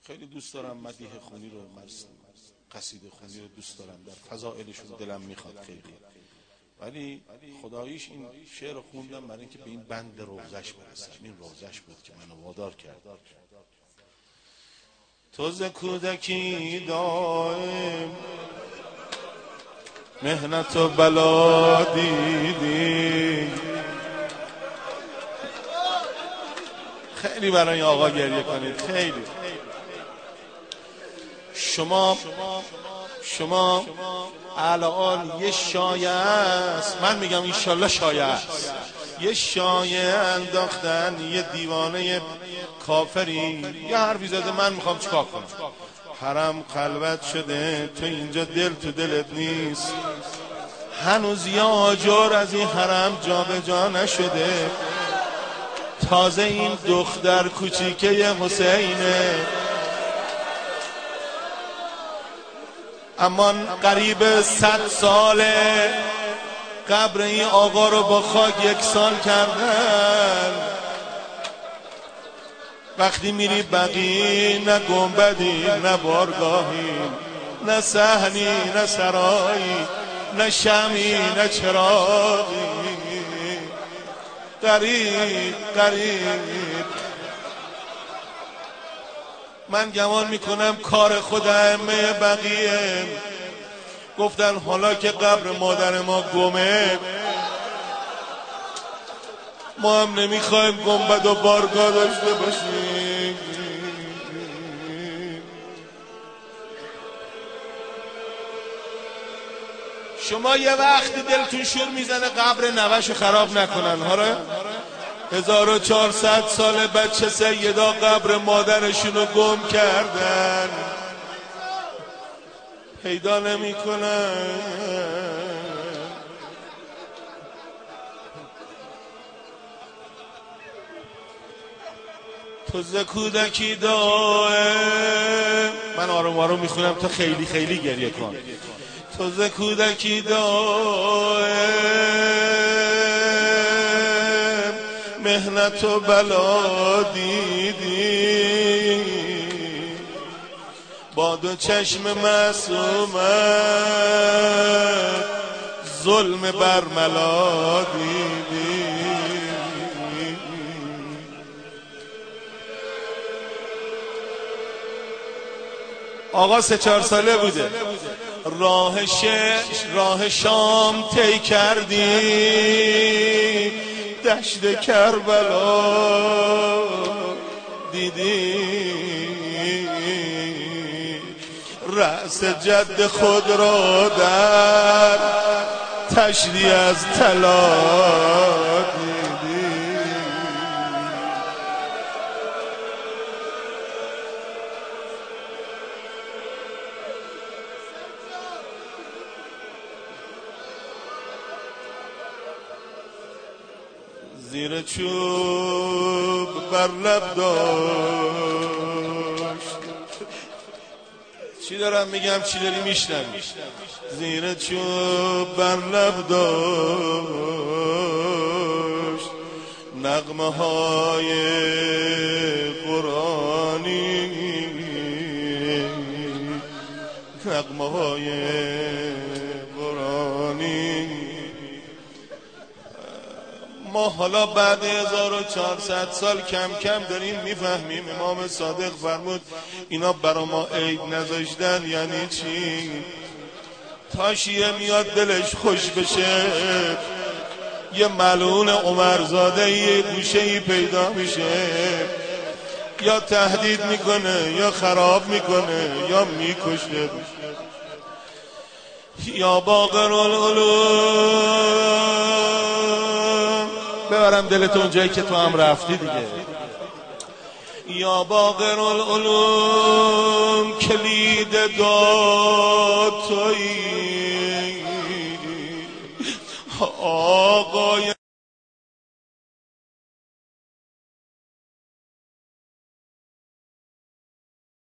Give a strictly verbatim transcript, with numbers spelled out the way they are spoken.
خیلی دوست دارم مدیح خونی رو، قصیده خونی رو دوست دارم، در فضائلشون دلم میخواد خیلی، ولی خداییش این شعر رو خوندم برای اینکه به این بند روزش برسم. این روزش بود که منو وادار کرد. تو ز کودکی دائم مهنت و بلا دیدی. خیلی برای آقا گریه کنید. خیلی شما شما الان یه شایعه است، من میگم انشالله شایعه است، یه شایعه انداختن یه دیوانه کافری یه حرفی زده، من میخوام چیکار کنم؟ حرم خلوت شده، تو اینجا دل تو دلت نیست، هنوز یه آجر از این حرم جا به جا نشده، تازه این دختر کوچیکه حسینه، اما قریب صد ساله قبر این آقا رو با خاک یکسان کردن. وقتی میری بقی نه گنبدی نه بارگاهی نه صحنی نه سرایی نه شمی نه چراغی، غریب غریب. من گمان میکنم کار خود ائمه بقیه، گفتن حالا که قبر مادر ما گمه، ما هم نمیخوایم گنبد و بارگاه داشته باشیم. شما یه وقتی دلتون شور میزنه قبر نوه‌شو خراب نکنن. هاره هزار و چهارصد سال بچه سیدا قبر مادرشونو گم کردن، پیدا نمی کنن. تو ز کودکی دائم، من آروم آروم میخونم تا خیلی خیلی گریه کن. تو ز کودکی دائم مهنت و بلا دیدی، با دو چشم معصومت ظلم برملا دیدی. آقا سه چهار ساله بوده، راه شش راه شام طی کردی، دشت کربلا دیدی، رأس جد خود را در تشری از طلا دیدی. زیر چوب بر لب داشت، چی دارم میگم چی داری میشنوی؟ زیر چوب بر لب داشت نغمه های قرآنی، نغمه های قرآنی. ما حالا بعد هزار و چهارصد سال کم کم داریم میفهمیم. امام صادق فرمود اینا برا ما عید نذاشتن یعنی چی؟ تا شیعه میاد دلش خوش بشه یه ملعون عمرزاده یه گوشه‌ای پیدا میشه، یا تهدید میکنه یا خراب میکنه یا میکشه. یا باقر العلوم، ببرم دلتون جایی که تو هم رفتی دیگه. یا باقر العلوم کلید داد تویی، آقای